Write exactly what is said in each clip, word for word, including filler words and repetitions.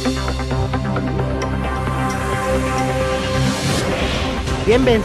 Bienven...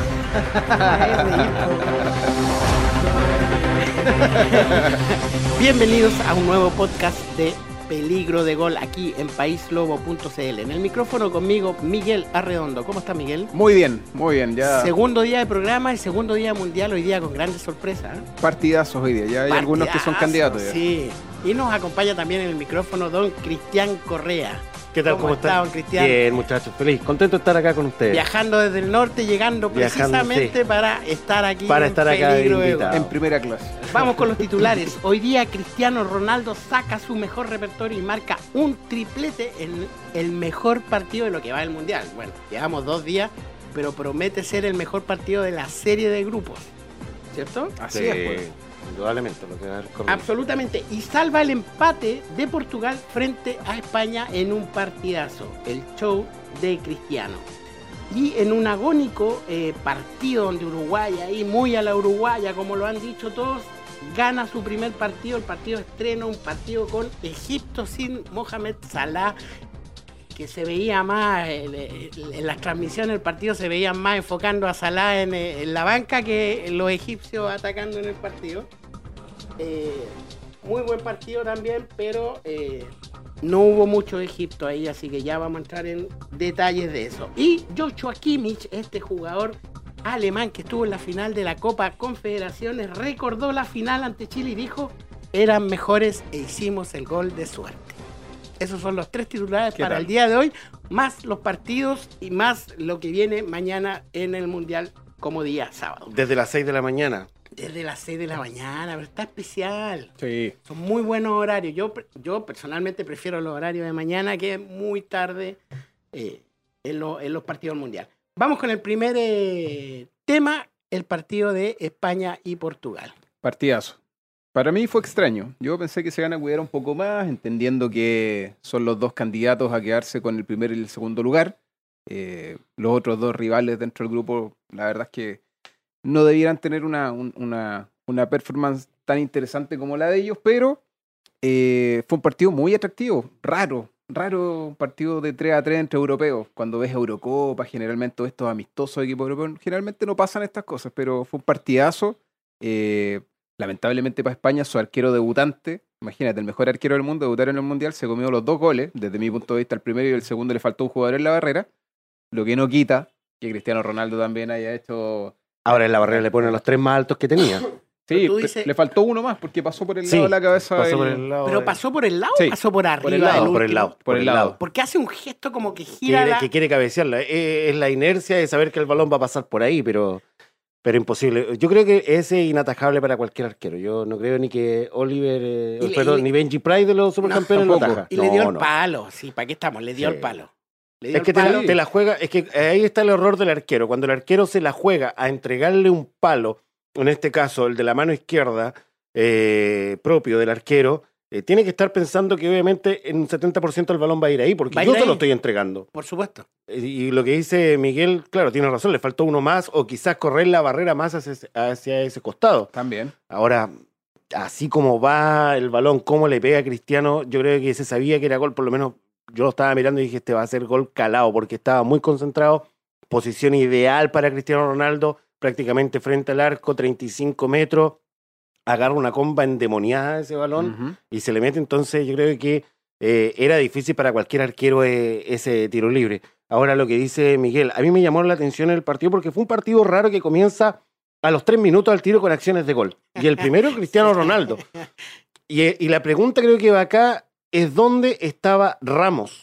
Bienvenidos a un nuevo podcast de Peligro de Gol aquí en país lobo punto c l. En el micrófono conmigo Miguel Arredondo. ¿Cómo está, Miguel? Muy bien, muy bien. Ya Segundo día de programa y segundo día mundial hoy día con grandes sorpresas, ¿eh? Partidazos hoy día. Ya hay Partidazos, algunos que son candidatos. Ya. Sí. Y nos acompaña también en el micrófono don Cristian Correa. ¿Qué tal? ¿Cómo, ¿Cómo está, están? don Cristian? Bien, muchachos. Feliz. Contento de estar acá con ustedes. Viajando desde el norte, llegando Viajando, precisamente sí. para estar aquí Para en estar acá Peligro de de invitado. Gol. En primera clase. Vamos con los titulares. Hoy día Cristiano Ronaldo saca su mejor repertorio y marca un triplete en el mejor partido de lo que va del Mundial. Bueno, llevamos dos días, pero promete ser el mejor partido de la serie de grupos. ¿Cierto? Así Sí, es, pues. indudablemente lo que va a haber corrido. Absolutamente. Y salva el empate de Portugal frente a España en un partidazo. El show de Cristiano. Y en un agónico eh, partido donde Uruguay, ahí muy a la uruguaya, como lo han dicho todos, gana su primer partido, el partido estreno, un partido con Egipto sin Mohamed Salah, que se veía más, en, en las transmisiones del partido se veía más enfocando a Salah en, en la banca que los egipcios atacando en el partido. Eh, muy buen partido también, pero eh, no hubo mucho de Egipto ahí, así que ya vamos a entrar en detalles de eso. Y Joshua Kimmich, este jugador alemán que estuvo en la final de la Copa Confederaciones, recordó la final ante Chile y dijo: eran mejores e hicimos el gol de suerte. Esos son los tres titulares para tal? el día de hoy, más los partidos y más lo que viene mañana en el Mundial como día sábado. Desde las seis de la mañana. Desde las seis de la mañana, pero está especial. Sí. Son muy buenos horarios. Yo, yo personalmente prefiero los horarios de mañana, que es muy tarde eh, en, lo, en los partidos del Mundial. Vamos con el primer eh, tema, el partido de España y Portugal. Partidazo. Para mí fue extraño. Yo pensé que se iban a cuidar un poco más, entendiendo que son los dos candidatos a quedarse con el primer y el segundo lugar. Eh, los otros dos rivales dentro del grupo, la verdad es que no debieran tener una, un, una, una performance tan interesante como la de ellos, pero eh, fue un partido muy atractivo, raro, raro un partido de tres a tres entre europeos. Cuando ves Eurocopa, generalmente estos amistosos equipos europeos, generalmente no pasan estas cosas, pero fue un partidazo. Eh, lamentablemente para España, su arquero debutante, imagínate, el mejor arquero del mundo, debutar en el Mundial, se comió los dos goles. Desde mi punto de vista, el primero y el segundo le faltó un jugador en la barrera, lo que no quita que Cristiano Ronaldo también haya hecho... Ahora en la barrera le ponen los tres más altos que tenía. Sí, tú dices- le faltó uno más porque pasó por el lado Sí, de la cabeza. Pasó del- por el lado. ¿Pero de- pasó por el lado Sí, o pasó por arriba? por el lado, del por el último? lado. Por el lado. Porque hace un gesto como que gira Quiere- la... que quiere cabecearla. Eh, Es la inercia de saber que el balón va a pasar por ahí, pero, pero imposible. Yo creo que ese es inatajable para cualquier arquero. Yo no creo ni que Oliver, eh, Y le- perdón, y- ni Benji Price de los supercampeones No, lo tampoco. ataja. Y le No, dio el no. palo, sí, ¿para qué estamos? Le dio Sí. el palo. Le dio Es que el te palo. la, te la juega, es que ahí está el error del arquero. Cuando el arquero se la juega a entregarle un palo, en este caso el de la mano izquierda, eh, propio del arquero, eh, tiene que estar pensando que obviamente en un setenta por ciento el balón va a ir ahí, porque Va a yo ir te lo ahí. estoy entregando. Por supuesto. Eh, Y lo que dice Miguel, claro, tiene razón, le faltó uno más, o quizás correr la barrera más hacia, ese- hacia ese costado. También. Ahora, así como va el balón, cómo le pega a Cristiano, yo creo que se sabía que era gol, por lo menos yo lo estaba mirando y dije, este va a ser gol calado, porque estaba muy concentrado, posición ideal para Cristiano Ronaldo, prácticamente frente al arco, treinta y cinco metros, agarra una comba endemoniada ese balón Ujú. y se le mete, entonces yo creo que eh, era difícil para cualquier arquero eh, ese tiro libre. Ahora lo que dice Miguel, a mí me llamó la atención el partido porque fue un partido raro que comienza a los tres minutos al tiro con acciones de gol. Y el primero Cristiano Ronaldo. Y, y la pregunta creo que va acá es ¿dónde estaba Ramos?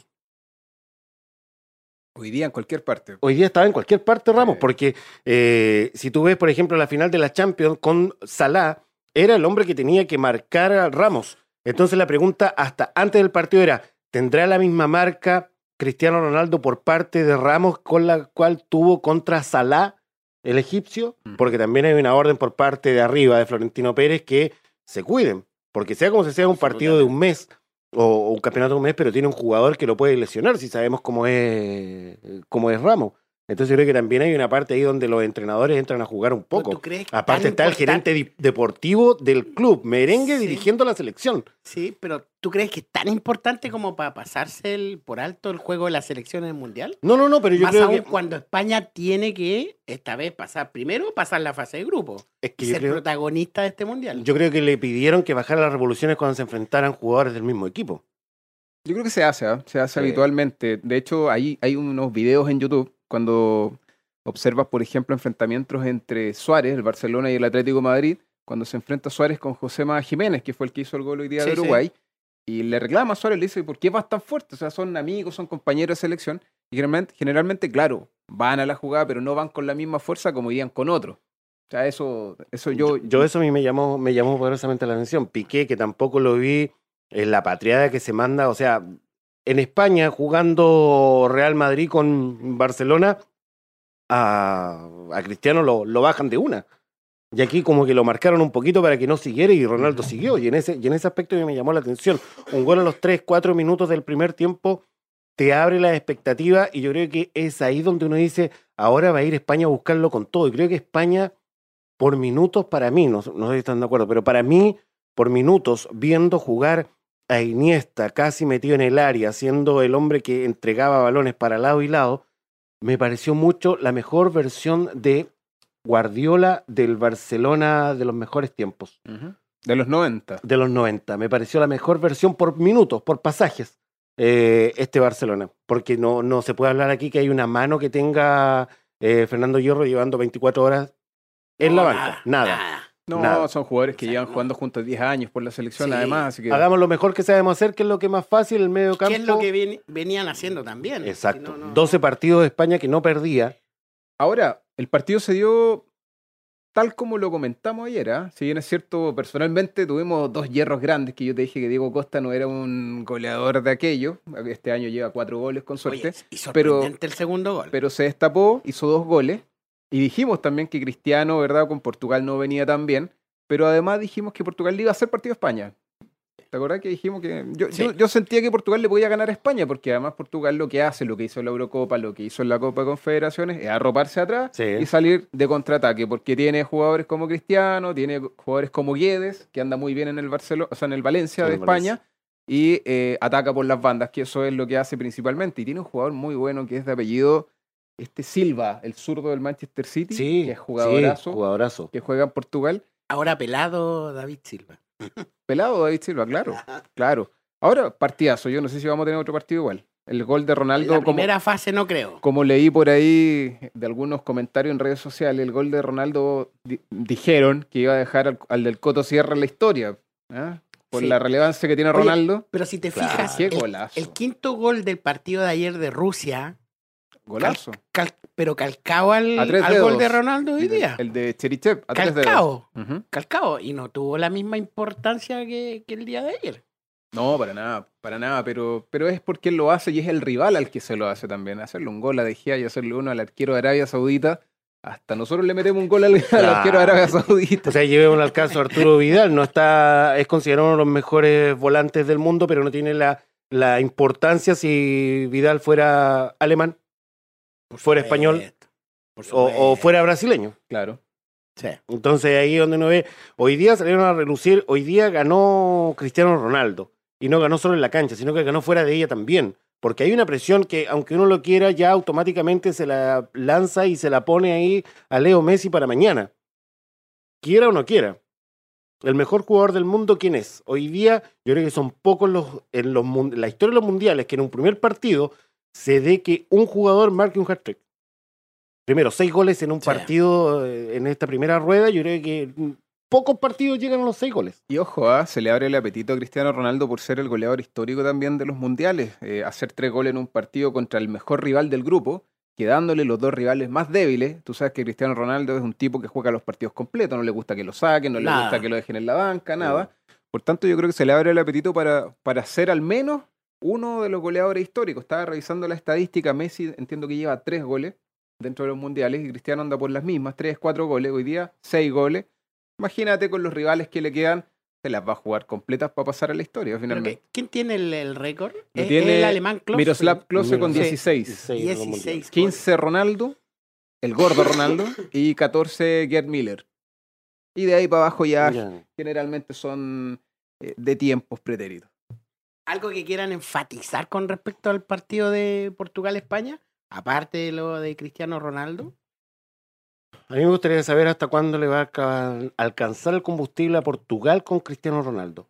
Hoy día en cualquier parte. Hoy día estaba en cualquier parte Ramos, Sí. porque eh, si tú ves, por ejemplo, la final de la Champions con Salah, era el hombre que tenía que marcar a Ramos. Entonces la pregunta hasta antes del partido era, ¿tendrá la misma marca Cristiano Ronaldo por parte de Ramos con la cual tuvo contra Salah, el egipcio? Mm. Porque también hay una orden por parte de arriba de Florentino Pérez que se cuiden, porque sea como se sea un partido de un mes o, o un campeonato de un mes, pero tiene un jugador que lo puede lesionar si sabemos cómo es, cómo es Ramos. Entonces yo creo que también hay una parte ahí donde los entrenadores entran a jugar un poco. ¿Tú crees Aparte está el gerente di- deportivo del club, merengue, Sí. dirigiendo la selección. Sí, pero ¿tú crees que es tan importante como para pasarse el, por alto el juego de la selección en el Mundial? No, no, no, pero yo Más creo aún que... cuando España tiene que, esta vez, pasar primero, pasar la fase de grupo Es que y yo ser creo, protagonista de este Mundial. yo creo que le pidieron que bajara las revoluciones cuando se enfrentaran jugadores del mismo equipo. Yo creo que se hace, ¿eh? Se hace Sí. habitualmente. De hecho, ahí hay unos videos en YouTube cuando observas, por ejemplo, enfrentamientos entre Suárez, el Barcelona y el Atlético de Madrid, cuando se enfrenta Suárez con Josema Jiménez, que fue el que hizo el gol hoy día Sí, de sí. Uruguay, y le reclama a Suárez, le dice, ¿por qué vas tan fuerte? O sea, son amigos, son compañeros de selección, y generalmente, generalmente, claro, van a la jugada, pero no van con la misma fuerza como irían con otros. O sea, eso, eso yo... Yo, yo eso a mí me llamó, me llamó poderosamente la atención. Piqué, que tampoco lo vi en la patriada que se manda, o sea, en España jugando Real Madrid con Barcelona, a, a Cristiano lo, lo bajan de una. Y aquí como que lo marcaron un poquito para que no siguiera y Ronaldo siguió. Y en ese, y en ese aspecto me llamó la atención. Un gol a los tres, cuatro minutos del primer tiempo te abre la expectativa y yo creo que es ahí donde uno dice, ahora va a ir España a buscarlo con todo. Y creo que España, por minutos, para mí, no, no sé si están de acuerdo, pero para mí, por minutos, viendo jugar a Iniesta casi metido en el área, siendo el hombre que entregaba balones para lado y lado, me pareció mucho la mejor versión de Guardiola del Barcelona de los mejores tiempos, Ujú. De los noventa. de los noventa. Me pareció la mejor versión por minutos, por pasajes, eh, este Barcelona. Porque no, no se puede hablar aquí que hay una mano que tenga eh, Fernando Hierro llevando veinticuatro horas en No, la banca. Nada. No, Nada. son jugadores que O sea, llevan no. jugando juntos diez años por la selección, Sí. además, así que... Hagamos lo mejor que sabemos hacer, que es lo que es más fácil, el medio campo. ¿Qué es lo que ven- venían haciendo también? Exacto. Si no, no- doce partidos de España que no perdía. Ahora, el partido se dio tal como lo comentamos ayer, ¿ah? Si bien es cierto, personalmente tuvimos dos hierros grandes, que yo te dije que Diego Costa no era un goleador de aquello. Este año lleva cuatro goles con suerte. Oye, y sorprendente el segundo gol. Pero se destapó, hizo dos goles. Y dijimos también que Cristiano, ¿verdad? Con Portugal no venía tan bien. Pero además dijimos que Portugal le iba a hacer partido a España. ¿Te acordás que dijimos que yo, Sí. yo, yo sentía que Portugal le podía ganar a España? Porque además Portugal lo que hace, lo que hizo en la Eurocopa, lo que hizo en la Copa de Confederaciones, es arroparse atrás Sí. y salir de contraataque. Porque tiene jugadores como Cristiano, tiene jugadores como Guedes, que anda muy bien en el Barcelona, o sea, en el Valencia En de el España, y eh, ataca por las bandas, que eso es lo que hace principalmente. Y tiene un jugador muy bueno que es de apellido este Silva, el zurdo del Manchester City, Sí, que es jugadorazo, sí, jugadorazo. que juega en Portugal. Ahora pelado David Silva. Pelado David Silva, claro, claro. Ahora, partidazo, yo no sé si vamos a tener otro partido igual. El gol de En Ronaldo, la como, primera fase no creo. como leí por ahí de algunos comentarios en redes sociales, el gol de Ronaldo di- dijeron que iba a dejar al, al del Coto Sierra en la historia, ¿ah? Por Sí. la relevancia que tiene Oye, Ronaldo. Pero si te Claro. fijas, Qué el, golazo. el quinto gol del partido de ayer de Rusia, Golazo. cal- pero calcado al, A tres al gol dedos. de Ronaldo hoy día. El de Cherichev, a tres dedos. Calcao, Ujú. calcao. Y no tuvo la misma importancia que, que el día de ayer. No, para nada, para nada, pero, pero es porque él lo hace y es el rival al que se lo hace también. Hacerle un gol a De Gea y hacerle uno al arquero de Arabia Saudita. Hasta nosotros le metemos un gol al, al Claro. arquero de Arabia Saudita. O sea, llevemos al caso Arturo Vidal, no está, es considerado uno de los mejores volantes del mundo, pero no tiene la, la importancia si Vidal fuera alemán Por Fuera español. supuesto, por o, o supuesto. fuera brasileño. Claro. Sí. Entonces ahí es donde uno ve, hoy día salieron a relucir, hoy día ganó Cristiano Ronaldo, y no ganó solo en la cancha, sino que ganó fuera de ella también, porque hay una presión que aunque uno lo quiera, ya automáticamente se la lanza y se la pone ahí a Leo Messi para mañana, quiera o no quiera. El mejor jugador del mundo, ¿quién es? Hoy día yo creo que son pocos los en los mun- la historia de los mundiales que en un primer partido se dé que un jugador marque un hat-trick. Primero, seis goles en un Sí. partido eh, en esta primera rueda, yo creo que mm, pocos partidos llegan a los seis goles. Y ojo, ¿ah? Se le abre el apetito a Cristiano Ronaldo por ser el goleador histórico también de los mundiales. Eh, hacer tres goles en un partido contra el mejor rival del grupo, quedándole los dos rivales más débiles. Tú sabes que Cristiano Ronaldo es un tipo que juega los partidos completos, no le gusta que lo saquen, no le Nada. gusta que lo dejen en la banca, nada. Por tanto, yo creo que se le abre el apetito para, para ser al menos uno de los goleadores históricos. Estaba revisando la estadística, Messi entiendo que lleva tres goles dentro de los mundiales y Cristiano anda por las mismas, tres, cuatro goles, hoy día seis goles. Imagínate con los rivales que le quedan, se las va a jugar completas para pasar a la historia ¿Pero finalmente. qué- ¿Quién tiene el, el récord? Lo ¿Es tiene el alemán Klose? Miroslav Klose con Sí. dieciséis. dieciséis. quince Ronaldo, el gordo Ronaldo, y catorce Gerd Müller. Y de ahí para abajo ya, Ya. generalmente son eh, de tiempos pretéritos. ¿Algo que quieran enfatizar con respecto al partido de Portugal-España? Aparte de lo de Cristiano Ronaldo. A mí me gustaría saber hasta cuándo le va a alca- alcanzar el combustible a Portugal con Cristiano Ronaldo.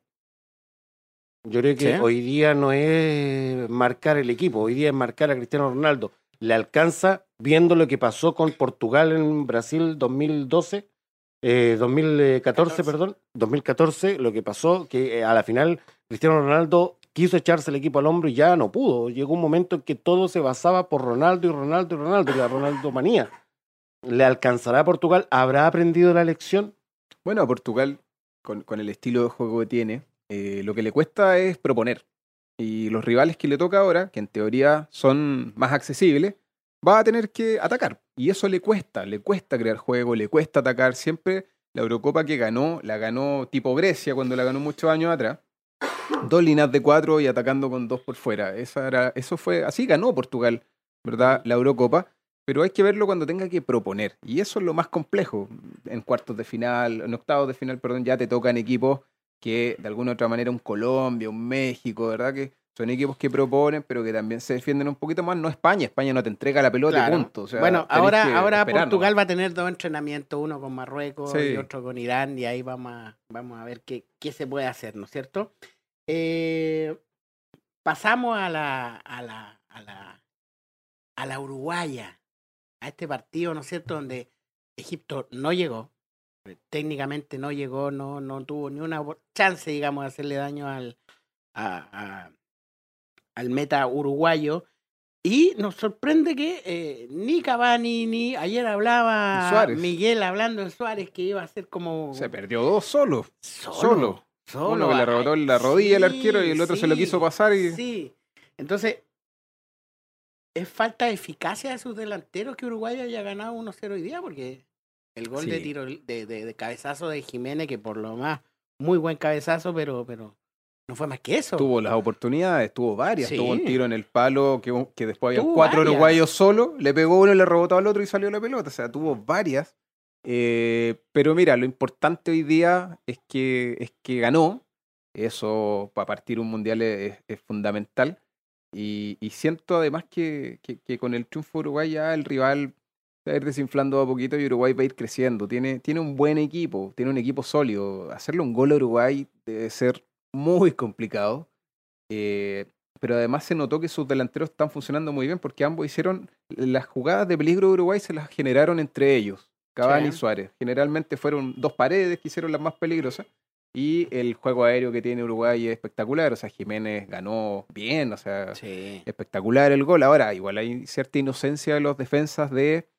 Yo creo que ¿Sí? hoy día no es marcar el equipo, hoy día es marcar a Cristiano Ronaldo. Le alcanza viendo lo que pasó con Portugal en Brasil dos mil doce, eh, dos mil catorce, catorce. perdón, dos mil catorce, lo que pasó que eh, a la final Cristiano Ronaldo quiso echarse el equipo al hombro y ya no pudo. Llegó un momento en que todo se basaba por Ronaldo y Ronaldo y Ronaldo, y la Ronaldo manía. ¿Le alcanzará a Portugal? ¿Habrá aprendido la lección? Bueno, a Portugal, con, con el estilo de juego que tiene, eh, lo que le cuesta es proponer. Y los rivales que le toca ahora, que en teoría son más accesibles, va a tener que atacar. Y eso le cuesta, le cuesta crear juego, le cuesta atacar. Siempre la Eurocopa que ganó, la ganó tipo Grecia cuando la ganó muchos años atrás. Dos líneas de cuatro y atacando con dos por fuera. Esa era, eso fue, así ganó Portugal, ¿verdad? La Eurocopa. Pero hay que verlo cuando tenga que proponer. Y eso es lo más complejo. En cuartos de final, en octavos de final, perdón, ya te tocan equipos que de alguna u otra manera, un Colombia, un México, ¿verdad? Que son equipos que proponen, pero que también se defienden un poquito más. No España, España no te entrega la pelota Claro. y punto. O sea, Bueno, tenés ahora, que ahora esperar Portugal nomás. va a tener dos entrenamientos, uno con Marruecos Sí. y otro con Irán, y ahí vamos a, vamos a ver qué, qué se puede hacer, ¿no es cierto? Eh, pasamos a la, a la, a la, a la uruguaya, a este partido, ¿no es cierto?, donde Egipto no llegó, técnicamente no llegó, no, no tuvo ni una chance, digamos, de hacerle daño al, a, a- al meta uruguayo. Y nos sorprende que eh, ni Cavani, ni ayer hablaba Y Suárez. Miguel hablando de Suárez, que iba a ser como Se perdió dos solo. solo. solo. solo. Uno que le rebotó en la Ay, rodilla al sí, arquero y el otro se lo sí, quiso pasar y... Sí. Entonces, es falta de eficacia de sus delanteros que Uruguay haya ganado uno cero hoy día, porque el gol de Sí. tiro de, de, de cabezazo de Jiménez, que por lo más, muy buen cabezazo, pero, pero no fue más que eso. Tuvo las oportunidades, tuvo varias. Sí. Tuvo un tiro en el palo que, que después había Tuvo cuatro varias. uruguayos solo, le pegó uno, le rebotó al otro y salió la pelota. O sea, tuvo varias. Eh, pero mira, lo importante hoy día es que, es que ganó. Eso para partir un mundial es, es fundamental. Y, y siento además que, que, que con el triunfo de Uruguay ya el rival se va a ir desinflando a poquito y Uruguay va a ir creciendo. Tiene, tiene un buen equipo, tiene un equipo sólido. Hacerle un gol a Uruguay debe ser muy complicado. Eh, pero además se notó que sus delanteros están funcionando muy bien porque ambos hicieron las jugadas de peligro de Uruguay, se las generaron entre ellos, Cavani Sí. y Suárez. Generalmente fueron dos paredes que hicieron las más peligrosas y el juego aéreo que tiene Uruguay es espectacular. O sea, Jiménez ganó bien, o sea, Sí. espectacular el gol. Ahora, igual hay cierta inocencia de los defensas de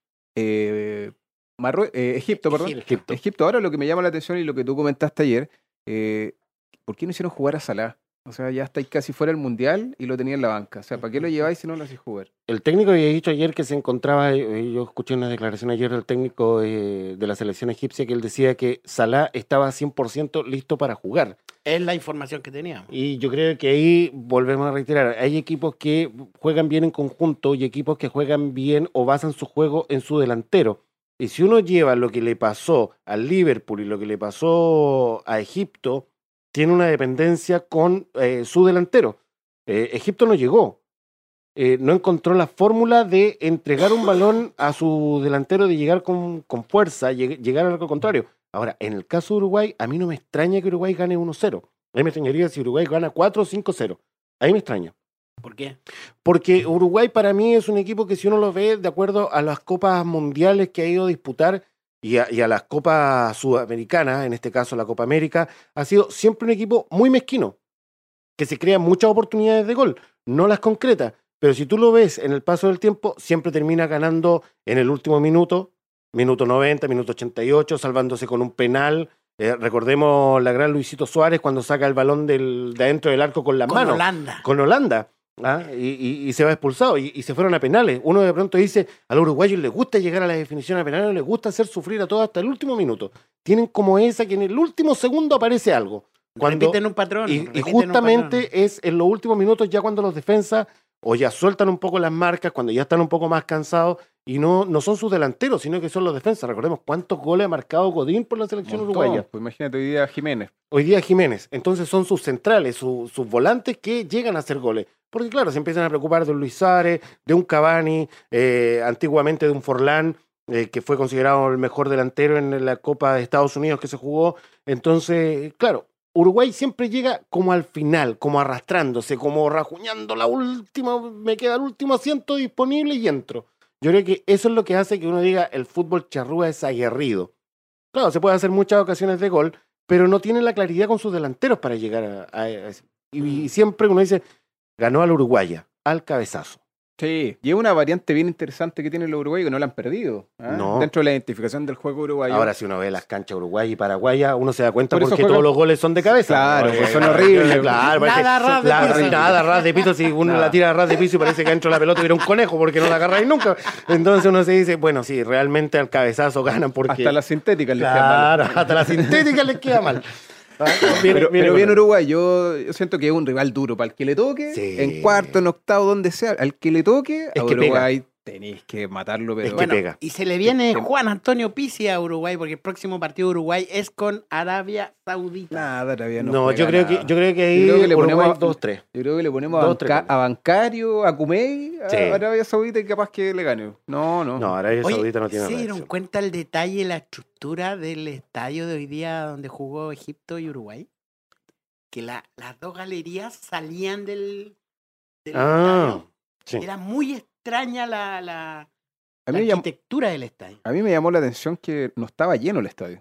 eh, Marrue- eh, Egipto, perdón. Egipto. Egipto. Egipto, ahora lo que me llama la atención y lo que tú comentaste ayer, eh, ¿por qué no hicieron jugar a Salah? O sea, ya estáis casi fuera del Mundial y lo tenía en la banca. O sea, ¿para qué lo lleváis si no lo hacéis jugar? El técnico había dicho ayer que se encontraba, eh, yo escuché una declaración ayer del técnico eh, de la selección egipcia que él decía que Salah estaba cien por ciento listo para jugar. Es la información que teníamos. Y yo creo que ahí volvemos a reiterar, hay equipos que juegan bien en conjunto y equipos que juegan bien o basan su juego en su delantero. Y si uno lleva lo que le pasó al Liverpool y lo que le pasó a Egipto, tiene una dependencia con eh, su delantero. Eh, Egipto no llegó. Eh, no encontró la fórmula de entregar un balón a su delantero, de llegar con, con fuerza, lleg- llegar al arco contrario. Ahora, en el caso de Uruguay, a mí no me extraña que Uruguay gane uno cero. A mí me extrañaría si Uruguay gana cuatro o cinco cero. Ahí me extraña. ¿Por qué? Porque Uruguay para mí es un equipo que si uno lo ve de acuerdo a las copas mundiales que ha ido a disputar y a, y a las copas sudamericanas, en este caso la Copa América, ha sido siempre un equipo muy mezquino, que se crea muchas oportunidades de gol, no las concreta, pero si tú lo ves en el paso del tiempo, siempre termina ganando en el último minuto, minuto noventa, minuto ochenta y ocho, salvándose con un penal. Eh, recordemos la gran Luisito Suárez cuando saca el balón del, de adentro del arco con las Con manos. Holanda. Con Holanda. ¿ah? Y, y- y se va expulsado y, y se fueron a penales. Uno de pronto dice, a los uruguayos les gusta llegar a la definición a penales, les gusta hacer sufrir a todos hasta el último minuto. Tienen como esa que en el último segundo aparece algo. Cuando, repiten un patrón. y, y repiten un justamente patrón. es en los últimos minutos ya cuando los defensas o ya sueltan un poco las marcas, cuando ya están un poco más cansados, y no, no son sus delanteros, sino que son los defensas. Recordemos cuántos goles ha marcado Godín por la selección Montón, uruguaya. pues imagínate hoy día Jiménez. Hoy día Jiménez. Entonces son sus centrales, su- sus volantes que llegan a hacer goles. Porque claro, se empiezan a preocupar de un Luis Suárez, de un Cavani, eh, antiguamente de un Forlán, eh, que fue considerado el mejor delantero en la Copa de Estados Unidos que se jugó. Entonces, claro, Uruguay siempre llega como al final, como arrastrándose, como rajuñando la última, me queda el último asiento disponible y entro. Yo creo que eso es lo que hace que uno diga el fútbol charrúa es aguerrido. Claro, se puede hacer muchas ocasiones de gol, pero no tiene la claridad con sus delanteros para llegar a, a, a eso. Y, y siempre uno dice, ganó al Uruguaya, al cabezazo. Sí, y es una variante bien interesante que tienen los uruguayos que no la han perdido. ¿ah? No. Dentro de la identificación del juego uruguayo. Ahora si uno ve las canchas uruguayas y paraguayas, uno se da cuenta Por por eso qué juegan- todos los goles son de cabeza. Claro, Eh, pues son eh, horribles. Claro, Nada parece- ras de la- piso. Nada ras de piso, si uno Nada. la tira a ras de piso y parece que dentro de la pelota hubiera un conejo porque no la agarráis nunca. Entonces uno se dice, bueno, sí, realmente al cabezazo ganan porque... Hasta las sintéticas les quedan mal. Claro, hasta la sintética les queda mal. Ah, viene- Pero, viene pero con bien él. Uruguay, yo, yo siento que es un rival duro para el que le toque, Sí. en cuarto, en octavo, donde sea, al que le toque, Es a que Uruguay tenéis que matarlo, pero Es que Bueno, pega. y se le viene Que- Juan Antonio Pizzi a Uruguay, porque el próximo partido de Uruguay es con Arabia Saudita. nada, todavía no No, juega yo creo, nada. que, yo creo que ahí Yo creo que le Uruguay ponemos- dos tres. Yo creo que le ponemos a, Dos, tres Banca- goles. a Bancario, a Kumei, a Sí. Arabia Saudita y capaz que le gane. No, no. No, Arabia Oye, Saudita no tiene ¿se dieron reacción. cuenta el detalle, la estructura del estadio de hoy día donde jugó Egipto y Uruguay? Que la- las dos galerías salían del, del Ah, estadio. sí. Era muy extraña la, la, a, la mí me llamó, arquitectura del estadio. a mí me llamó la atención que no estaba lleno el estadio.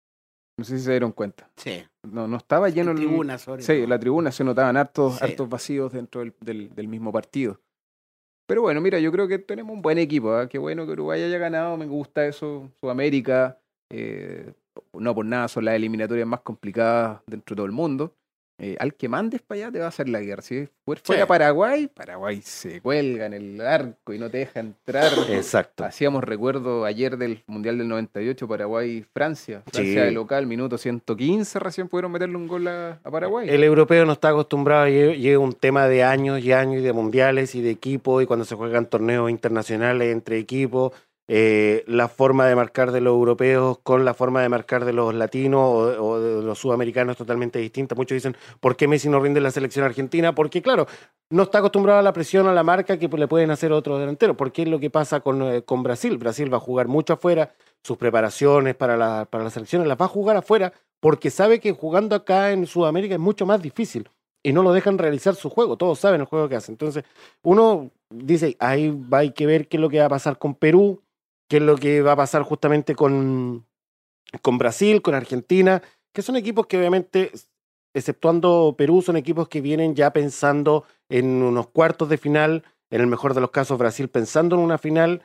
No sé si se dieron cuenta. Sí, No, no estaba lleno en el... tribuna sobre Sí, todo. la tribuna se notaban hartos, Sí. hartos vacíos dentro del, del- del mismo partido. Pero bueno, mira, yo creo que tenemos un buen equipo. ¿ah? Qué bueno que Uruguay haya ganado, me gusta eso. Sudamérica, eh, no por nada, son las eliminatorias más complicadas dentro de todo el mundo. Eh, al que mandes para allá te va a hacer la guerra. Si fuera Sí. Paraguay, Paraguay se cuelga en el arco y no te deja entrar. Exacto. Hacíamos recuerdo ayer del Mundial del noventa y ocho, Paraguay-Francia. Francia Sí. de local, minuto ciento quince, recién pudieron meterle un gol a, a Paraguay. El europeo no está acostumbrado, lle- lleva un tema de años y años y de mundiales y de equipos y cuando se juegan torneos internacionales entre equipos, eh, la forma de marcar de los europeos con la forma de marcar de los latinos o, o de los sudamericanos es totalmente distinta. Muchos dicen, ¿por qué Messi no rinde en la selección argentina? Porque claro, no está acostumbrado a la presión, a la marca que le pueden hacer otros delanteros. Porque es lo que pasa con, eh, con Brasil. Brasil va a jugar mucho afuera, sus preparaciones para, la, para las selecciones las va a jugar afuera porque sabe que jugando acá en Sudamérica es mucho más difícil y no lo dejan realizar su juego. Todos saben el juego que hacen. Entonces, uno dice, ahí va hay que ver qué es lo que va a pasar con Perú, qué es lo que va a pasar justamente con, con Brasil, con Argentina, que son equipos que obviamente, exceptuando Perú, son equipos que vienen ya pensando en unos cuartos de final, en el mejor de los casos Brasil pensando en una final,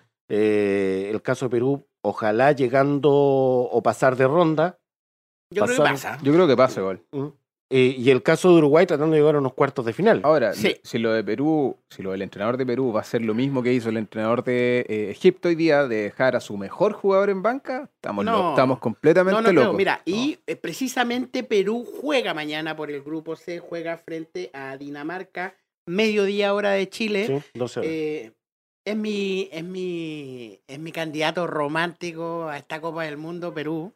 eh, el caso de Perú, ojalá llegando o pasar de ronda. Yo creo que pasar- pasa. Yo creo que pasa igual. ¿Mm? Eh, y el caso de Uruguay tratando de llegar a unos cuartos de final. Ahora, Sí. si lo de Perú, si lo del entrenador de Perú va a ser lo mismo que hizo el entrenador de eh, Egipto hoy día, de dejar a su mejor jugador en banca, estamos, No. lo- estamos completamente No, no creo. locos. Mira, y eh, precisamente Perú juega mañana por el grupo C, juega frente a Dinamarca, mediodía hora de Chile. Sí, doce horas. Eh, es mi, es mi, es mi candidato romántico a esta Copa del Mundo, Perú.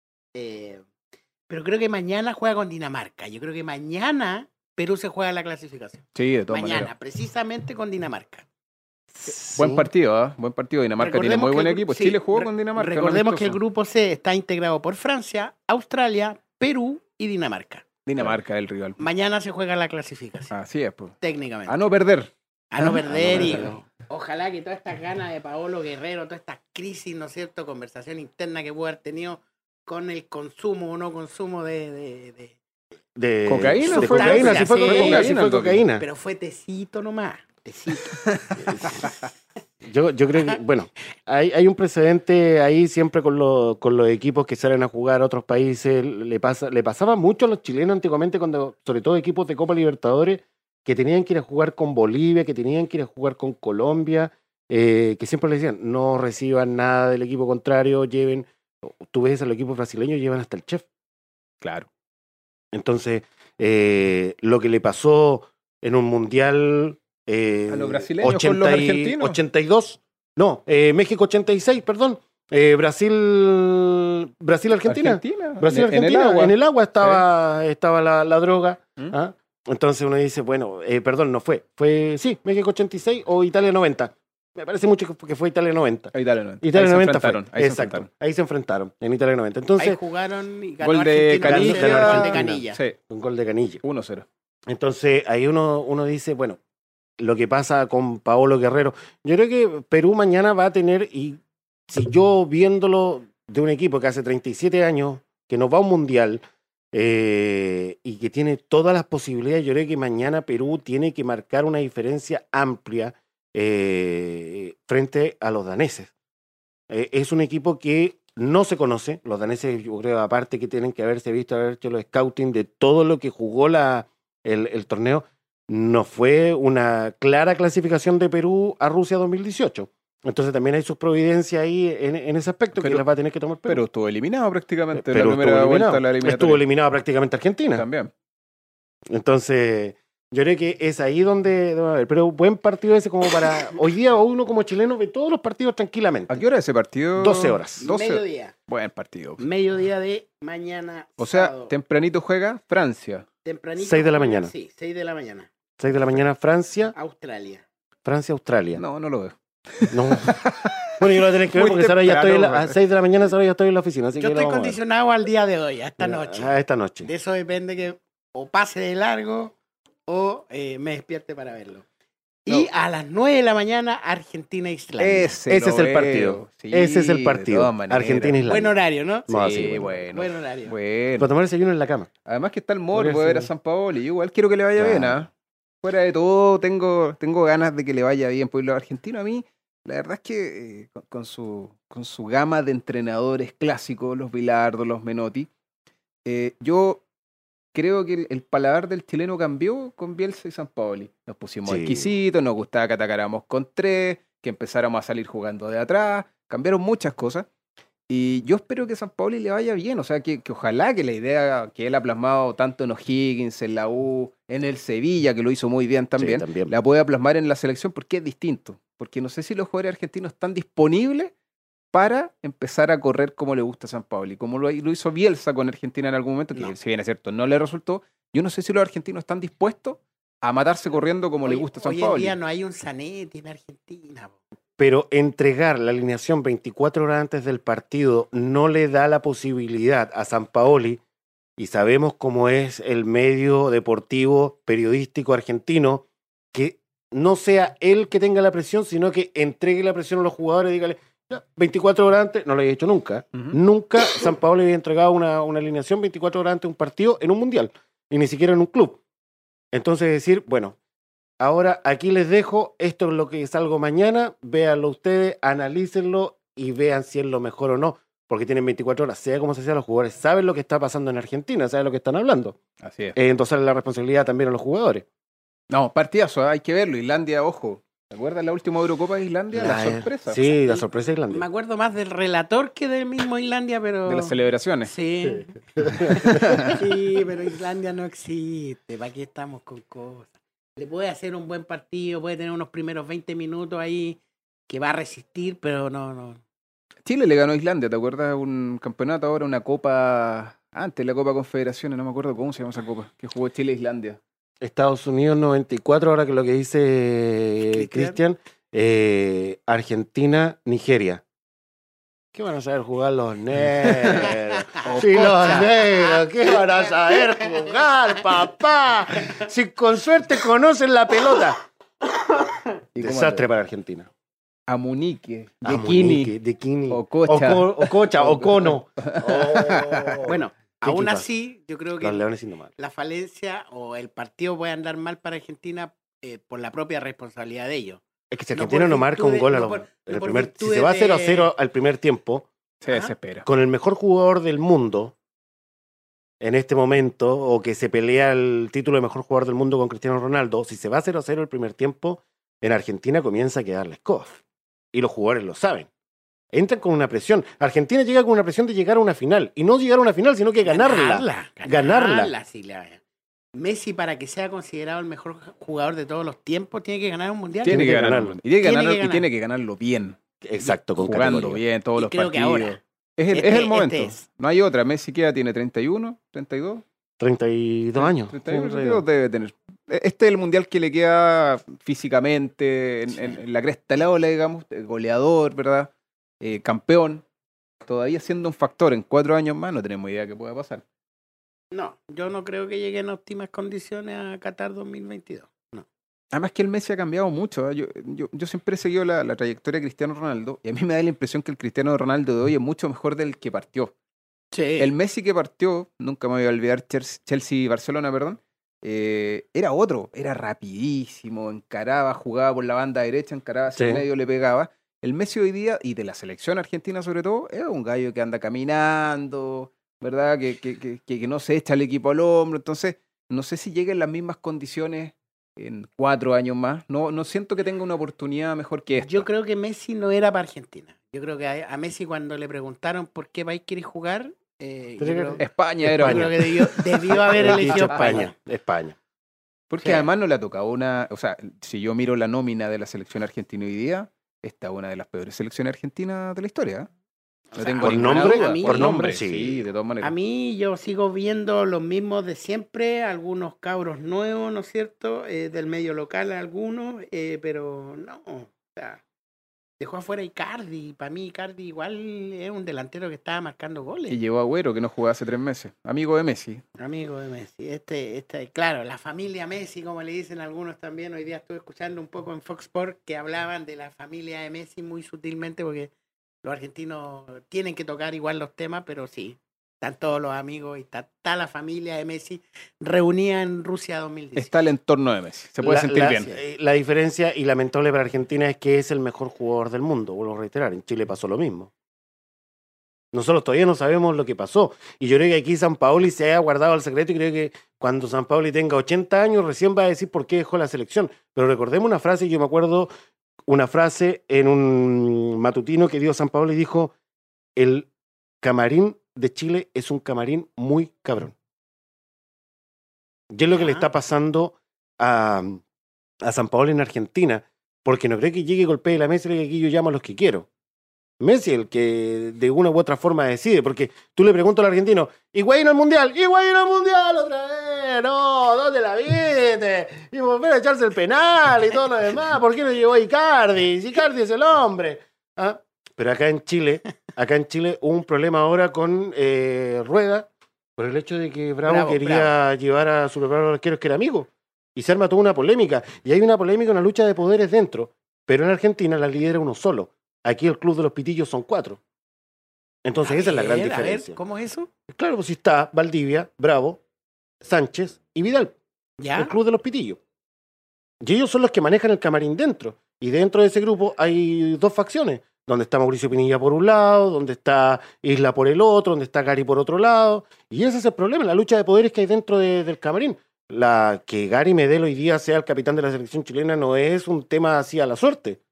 Eh, pero creo que mañana juega con Dinamarca. Yo creo que mañana Perú se juega la clasificación. Sí, de todas Mañana, maneras. precisamente con Dinamarca. Buen Sí. partido, ¿ah? Buen partido. Dinamarca tiene Recordemos muy que buen el- equipo. sí, Chile jugó re- con Dinamarca. Recordemos que el amistoso. grupo C está integrado por Francia, Australia, Perú y Dinamarca. Dinamarca es el rival. Mañana se juega la clasificación, Así es, pues. técnicamente. A no perder. A no Ah, perder a no y perder. ojalá que todas estas ganas de Paolo Guerrero, todas estas crisis, ¿no es cierto?, conversación interna que pudo haber tenido con el consumo o no consumo de... de- de- De, ¿Cocaína de fue? cocaína, sí fue Sí, cocaína, sí cocaína, fue el toque. cocaína. Pero fue tecito nomás, tecito. Yo, yo creo que, bueno, hay, hay un precedente ahí siempre con, los con los equipos que salen a jugar a otros países. Le, pasa, le pasaba mucho a los chilenos antiguamente, cuando, sobre todo equipos de Copa Libertadores, que tenían que ir a jugar con Bolivia, que tenían que ir a jugar con Colombia, eh, que siempre le decían, no reciban nada del equipo contrario, lleven, tú ves a los equipos brasileños, llevan hasta el chef. Claro. Entonces, eh, lo que le pasó en un mundial eh, ¿A los brasileños ochenta con los y- argentinos? ochenta y dos, no, eh, México ochenta y seis, perdón, eh, Brasil, Brasil-Argentina. Argentina. Brasil-Argentina, En el agua. en el agua estaba, estaba la, la droga. ¿Mm? ¿Ah? Entonces uno dice, bueno, eh, perdón, no fue. Fue, sí, México ochenta y seis o Italia noventa. Me parece mucho que fue, que fue Italia noventa. Italia noventa. Italia Ahí noventa se enfrentaron. fue. Ahí se Exacto. enfrentaron. Ahí se enfrentaron, en Italia noventa. Entonces, Ahí jugaron y ganó Gol de Argentina Canilla. uno cero, Ganó gol de Argentina. Canilla. Sí, un gol de Canilla. uno cero. Entonces ahí uno, uno dice, bueno, lo que pasa con Paolo Guerrero. Yo creo que Perú mañana va a tener, y si yo viéndolo de un equipo que hace treinta y siete años, que nos va a un mundial eh, y que tiene todas las posibilidades, yo creo que mañana Perú tiene que marcar una diferencia amplia eh, frente a los daneses. Eh, es un equipo que no se conoce, los daneses yo creo aparte que tienen que haberse visto, haber hecho los scouting de todo lo que jugó la, el, el torneo, no fue una clara clasificación de Perú a Rusia dos mil dieciocho. Entonces también hay sus providencias ahí en, en ese aspecto Pero- que las va a tener que tomar Perú. Pero estuvo eliminado prácticamente en Pero la primera estuvo vuelta eliminado. de la eliminatoria. Estuvo eliminado prácticamente Argentina. También. Entonces, yo creo que es ahí donde, donde va a haber. Pero buen partido ese como para... Hoy día uno como chileno ve todos los partidos tranquilamente. ¿A qué hora es ese partido? doce horas. doce. Mediodía. Buen partido. Mediodía de mañana. O sea, sábado. tempranito juega Francia. Tempranito. seis de la juega- mañana. Sí, seis de la mañana. seis de la mañana Francia, Australia. Francia, Australia. No, no lo veo. No. Bueno, yo lo voy a tener que ver Muy porque ahora ya estoy en la- temprano, a seis de la mañana ahora ya estoy en la oficina. Así Yo que lo estoy vamos a ver. condicionado al día de hoy, a esta noche. A esta noche. De eso depende que o pase de largo o eh, me despierte para verlo. Y No. a las nueve de la mañana, Argentina-Islandia. Ese, Ese lo es el veo. partido. Sí, Ese es el de partido. todas maneras. Argentina-Islandia. Buen horario, ¿no? No, Sí, sí, bueno. bueno. Buen horario. Bueno. Para tomar desayuno en la cama. Además que está el Podría morbo de ver a ser. San Paoli. Yo igual quiero que le vaya Claro. bien, ¿ah? Fuera de todo, tengo, tengo ganas de que le vaya bien. Porque los argentinos a mí, la verdad es que eh, con, con su, con su gama de entrenadores clásicos, los Bilardo, los Menotti, eh, yo creo que el, el paladar del chileno cambió con Bielsa y San Paoli. Nos pusimos Sí. exquisitos, nos gustaba que atacáramos con tres, que empezáramos a salir jugando de atrás. Cambiaron muchas cosas. Y yo espero que San Paoli le vaya bien, o sea, que, que ojalá que la idea que él ha plasmado tanto en O'Higgins, en la U, en el Sevilla, que lo hizo muy bien también, Sí, también. la pueda plasmar en la selección porque es distinto. Porque no sé si los jugadores argentinos están disponibles para empezar a correr como le gusta a San Paoli, como lo, lo hizo Bielsa con Argentina en algún momento, que No. si bien es cierto, no le resultó. Yo no sé si los argentinos están dispuestos a matarse corriendo como le Hoy- gusta a San Hoy en Paoli. día no hay un Zanetti en Argentina. po. Pero entregar la alineación veinticuatro horas antes del partido no le da la posibilidad a San Paoli, y sabemos cómo es el medio deportivo periodístico argentino, que no sea él que tenga la presión, sino que entregue la presión a los jugadores y dígale, "Ya, veinticuatro horas antes", no lo había hecho nunca, Ujú. nunca San Paoli había entregado una, una alineación veinticuatro horas antes de un partido en un mundial, y ni siquiera en un club. Entonces decir, bueno, ahora aquí les dejo, esto es lo que salgo mañana, véanlo ustedes, analícenlo y vean si es lo mejor o no, porque tienen veinticuatro horas, sea como sea, los jugadores saben lo que está pasando en Argentina, saben lo que están hablando. Así es. Eh, entonces la responsabilidad también a los jugadores. No, partidazo, ¿eh? Hay que verlo. Islandia, ojo. ¿Te acuerdas la última Eurocopa de Islandia? La, La- sorpresa. Sí, la y- sorpresa de Me Islandia. acuerdo más del relator que del mismo Islandia, pero... De las celebraciones. Sí. Sí, pero Islandia no existe. ¿Para qué estamos con cosas? Le puede hacer un buen partido, puede tener unos primeros veinte minutos ahí que va a resistir, pero no, no. Chile le ganó a Islandia, ¿te acuerdas? Un campeonato ahora, una copa... Antes, la Copa Confederaciones, no me acuerdo cómo se llama esa copa, que jugó Chile e Islandia. Estados Unidos noventa y cuatro, ahora que lo que dice Cristian. Cristian, eh, Argentina, Nigeria. ¿Qué van a saber jugar los negros? Sí, los negros, ¿qué van a saber jugar, papá? Si con suerte conocen la pelota. ¿Y cómo Desastre le- para Argentina. A Munique, Ah, de Kini. Munique, de Kini. Ococha. Oco- Ococha, Ocono. Oh. Bueno, Qué aún equipazo. así, yo creo que Los Leones Indomables. la falencia o el partido puede andar mal para Argentina eh, por la propia responsabilidad de ellos. Es que si No Argentina por no marca un virtudes- gol a no los- por- en no el por primer, si virtudes se va de- cero a cero al primer tiempo, Se Ajá. desespera. con el mejor jugador del mundo en este momento, o que se pelea el título de mejor jugador del mundo con Cristiano Ronaldo, si se va cero a cero el primer tiempo, en Argentina comienza a quedarles cof. Y los jugadores lo saben. Entran con una presión. Argentina llega con una presión de llegar a una final. Y no llegar a una final, sino que ganarla. Ganarla. Ganarla. ganarla sí, la- Messi, para que sea considerado el mejor jugador de todos los tiempos, tiene que ganar un mundial. Tiene, Tiene que que ganarlo. ganarlo. Y tiene que, Tiene ganarlo, que y ganar. tiene que ganarlo bien. Exacto, con Jugando categoría. bien todos Y los creo que partidos. ahora. Es el, Este- es el momento. este es. No hay otra. Messi queda, tiene treinta y uno, treinta y dos. treinta y dos años. treinta y uno, Sí, treinta y dos debe tener. Este es el mundial que le queda físicamente, en, Sí. en- en la cresta de la ola, digamos, eh, goleador, ¿verdad? Eh, campeón. Todavía siendo un factor en cuatro años más, no tenemos idea qué pueda pasar. No, yo no creo que llegue en óptimas condiciones a Qatar dos mil veintidós. No. Además que el Messi ha cambiado mucho. ¿eh? Yo, yo, yo siempre he seguido la, la trayectoria de Cristiano Ronaldo y a mí me da la impresión que el Cristiano Ronaldo de hoy es mucho mejor del que partió. Sí. El Messi que partió, nunca me voy a olvidar, Chelsea y Barcelona, perdón, eh, era otro, era rapidísimo, encaraba, jugaba por la banda derecha, encaraba hacia el Sí. medio, le pegaba. El Messi hoy día, y de la selección argentina sobre todo, es un gallo que anda caminando, ¿verdad? Que, que, que, que no se echa el equipo al hombro. Entonces, no sé si llega en las mismas condiciones en cuatro años más. No, no siento que tenga una oportunidad mejor que esta. Yo creo que Messi no era para Argentina. Yo creo que a, a Messi, cuando le preguntaron por qué país quiere jugar, eh, yo Tiene creo, que- España era yo España. creo que debió, debió haber He elegido dicho España. España. Porque Sí. además no le ha tocado una. O sea, si yo miro la nómina de la selección argentina hoy día, esta es una de las peores selecciones argentinas de la historia. ¿eh? O No sea, tengo por ninguna nombre, duda. a mí- por por nombre, nombre, sí. sí, de todas maneras. A mí yo sigo viendo los mismos de siempre, algunos cabros nuevos, ¿no es cierto? Eh, del medio local algunos, eh, pero no, o sea, dejó afuera a Icardi. Para mí Icardi igual es un delantero que estaba marcando goles. Y llevó a Agüero, que no jugaba hace tres meses. Amigo de Messi. Amigo de Messi. Este, este, claro, la familia Messi, como le dicen algunos también. Hoy día estuve escuchando un poco en Fox Sports que hablaban de la familia de Messi muy sutilmente, porque los argentinos tienen que tocar igual los temas, pero sí, están todos los amigos y está, está la familia de Messi reunida en Rusia dos mil diez. Está el entorno de Messi. Se puede La- sentir la, bien. eh, La diferencia, y lamentable para Argentina, es que es el mejor jugador del mundo. Vuelvo a reiterar, en Chile pasó lo mismo. Nosotros todavía no sabemos lo que pasó. Y yo creo que aquí San Paoli se haya guardado el secreto y creo que cuando San Paoli tenga ochenta años recién va a decir por qué dejó la selección. Pero recordemos una frase, yo me acuerdo una frase en un matutino que dio San Paoli y dijo: el camarín de Chile es un camarín muy cabrón. Y es lo que le Ya. está pasando a, a San Paolo en Argentina, porque no cree que llegue y golpee la mesa y le diga: aquí yo llamo a los que quiero. Messi es el que de una u otra forma decide, porque tú le preguntas al argentino: Higuaín al mundial, Higuaín al mundial otra vez, no, ¿dónde la viste? Y volver a echarse el penal y todo lo demás, ¿por qué no llegó Icardi? Si Icardi es el hombre. ¿Ah? Pero acá en Chile, acá en Chile hubo un problema ahora con eh, Rueda, por el hecho de que Bravo, Bravo, quería Bravo. llevar a su preparador de arqueros que era amigo. Y se arma toda una polémica. Y hay una polémica, una lucha de poderes dentro. Pero en Argentina la lidera uno solo. Aquí el club de los pitillos son cuatro. Entonces esa es la gran A ver, a ver, diferencia. ¿cómo es eso? Claro, pues si está Valdivia, Bravo, Sánchez y Vidal. ¿Ya? El club de los pitillos. Y ellos son los que manejan el camarín dentro. Y dentro de ese grupo hay dos facciones. Donde está Mauricio Pinilla por un lado, donde está Isla por el otro, donde está Gary por otro lado. Y ese es el problema, la lucha de poderes que hay dentro de- del camarín. La que Gary Medel hoy día sea el capitán de la selección chilena no es un tema así a la suerte.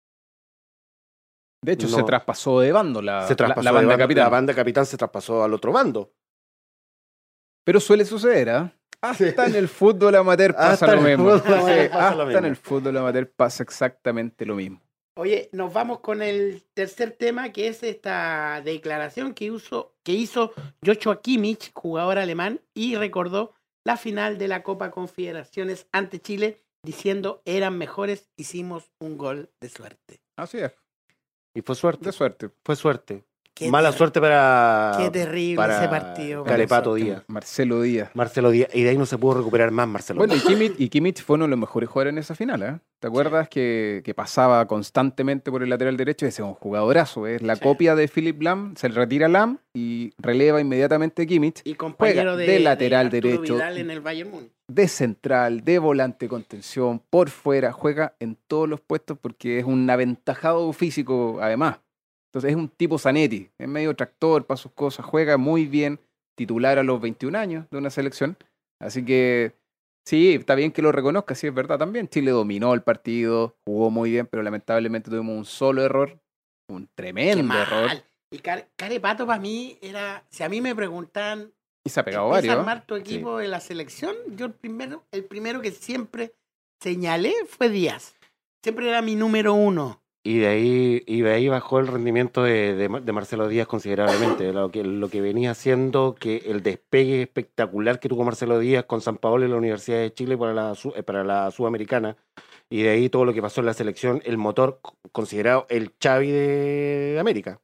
De hecho, No. se traspasó de bando la, Se traspasó la, la de banda bando- capitán. La banda capitán se traspasó al otro bando. Pero suele suceder, ¿ah? Hasta en el fútbol amateur pasa Hasta lo en el mismo. fútbol amateur Sí, pasa lo hasta mismo. en el fútbol amateur pasa exactamente lo mismo. Oye, nos vamos con el tercer tema, que es esta declaración que hizo, que hizo Joshua Kimmich, jugador alemán, y recordó la final de la Copa Confederaciones ante Chile, diciendo: eran mejores, hicimos un gol de suerte. Así es, Y fue suerte. de suerte. Fue suerte. Qué Mala ter- suerte para, Qué terrible para ese partido. Carepato Marcelo. Díaz. Marcelo Díaz. Marcelo Díaz. Y de ahí no se pudo recuperar más Marcelo Bueno, y Díaz. Kimmich, y Kimmich fue uno de los mejores jugadores en esa final, ¿eh? ¿Te acuerdas que, que pasaba constantemente por el lateral derecho? Ese es un jugadorazo, es la Sí. copia de Philip Lahm, se le retira Lahm y releva inmediatamente Kimmich, Y compañero Juega de, de lateral de Arturo derecho. Vidal en el Bayern Múnich. de central, de volante contención, por fuera, juega en todos los puestos porque es un aventajado físico además. Entonces es un tipo Zanetti, es medio tractor para sus cosas, juega muy bien, titular a los veintiún años de una selección. Así que sí, está bien que lo reconozca, sí es verdad también. Chile dominó el partido, jugó muy bien, pero lamentablemente tuvimos un solo error, un Qué tremendo mal. error. Y Care- Carepato para mí era, si a mí me preguntan, Y se ha pegado ¿empieza a varios. armar tu equipo en la selección? Yo el primero, el primero que siempre señalé fue Díaz. Siempre era mi número uno. Y de ahí, y de ahí bajó el rendimiento de, de, de Marcelo Díaz considerablemente. Lo que, lo que venía haciendo que el despegue espectacular que tuvo Marcelo Díaz con San Paolo en la Universidad de Chile para la, su- eh, para la Sudamericana. Y de ahí todo lo que pasó en la selección, el motor c- considerado el Xavi de, de América.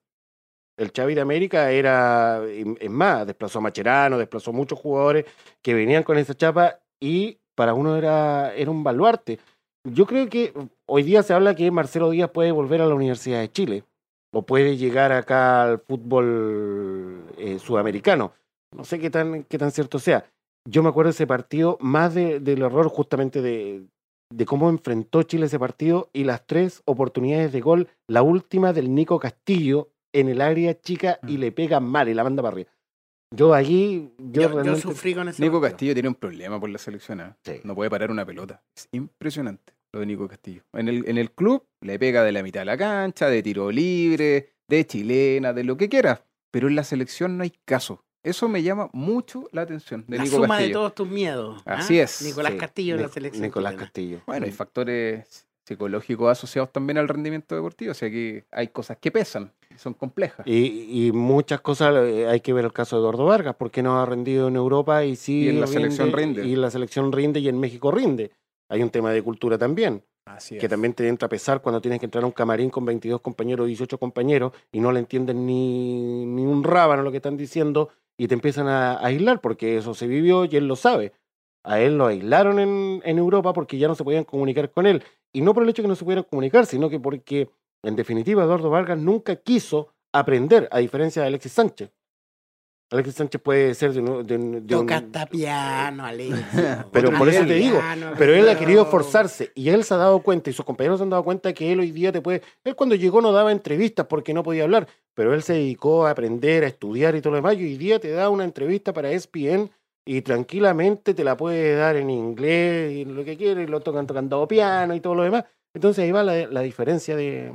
El Xavi de América era, y- es más, desplazó a Macherano, desplazó muchos jugadores que venían con esa chapa y para uno era, era un baluarte. Yo creo que hoy día se habla que Marcelo Díaz puede volver a la Universidad de Chile o puede llegar acá al fútbol eh, sudamericano. No sé qué tan, qué tan cierto sea. Yo me acuerdo de ese partido más de- del error justamente de, de cómo enfrentó Chile ese partido y las tres oportunidades de gol, la última del Nico Castillo en el área chica y Mm. le pega mal y la manda para arriba. Yo allí, yo, Yo, yo realmente... sufrí con ese Nico partido. Castillo tiene un problema por la selección. ¿eh? Sí. No puede parar una pelota. Es impresionante lo de Nico Castillo. En el, en el club le pega de la mitad de la cancha, de tiro libre, de chilena, de lo que quiera. Pero en la selección no hay caso. Eso me llama mucho la atención de La Nico suma de Castillo. todos tus miedos. ¿ah? Así es. Nicolás Sí, Castillo en la Nic- selección. Nicolás chilena. Castillo. Bueno, hay factores psicológicos asociados también al rendimiento deportivo. O sea que hay cosas que pesan, son complejas. Y, y muchas cosas, eh, hay que ver el caso de Eduardo Vargas, porque no ha rendido en Europa y sí Y en la selección rinde. Y en la selección rinde y en México rinde. Hay un tema de cultura también, Así que también te entra a pesar cuando tienes que entrar a un camarín con veintidós compañeros, dieciocho compañeros, y no le entienden ni, ni un rábano lo que están diciendo, y te empiezan a, a aislar, porque eso se vivió y él lo sabe. A él lo aislaron en, en Europa porque ya no se podían comunicar con él. Y no por el hecho de que no se pudieran comunicar, sino que porque, en definitiva, Eduardo Vargas nunca quiso aprender, a diferencia de Alexis Sánchez. Alexis Sánchez puede ser de, un- de un- de un- Toca hasta piano, Alexis. Pero Otro por eso te nivel. digo, Piano, pero él ha pero- querido esforzarse y él se ha dado cuenta y sus compañeros se han dado cuenta que él hoy día te puede... Él cuando llegó no daba entrevistas porque no podía hablar, pero él se dedicó a aprender, a estudiar y todo lo demás, y hoy día te da una entrevista para E S P N y tranquilamente te la puede dar en inglés y lo que quiere, y lo tocan tocando piano y todo lo demás. Entonces ahí va la, la diferencia de,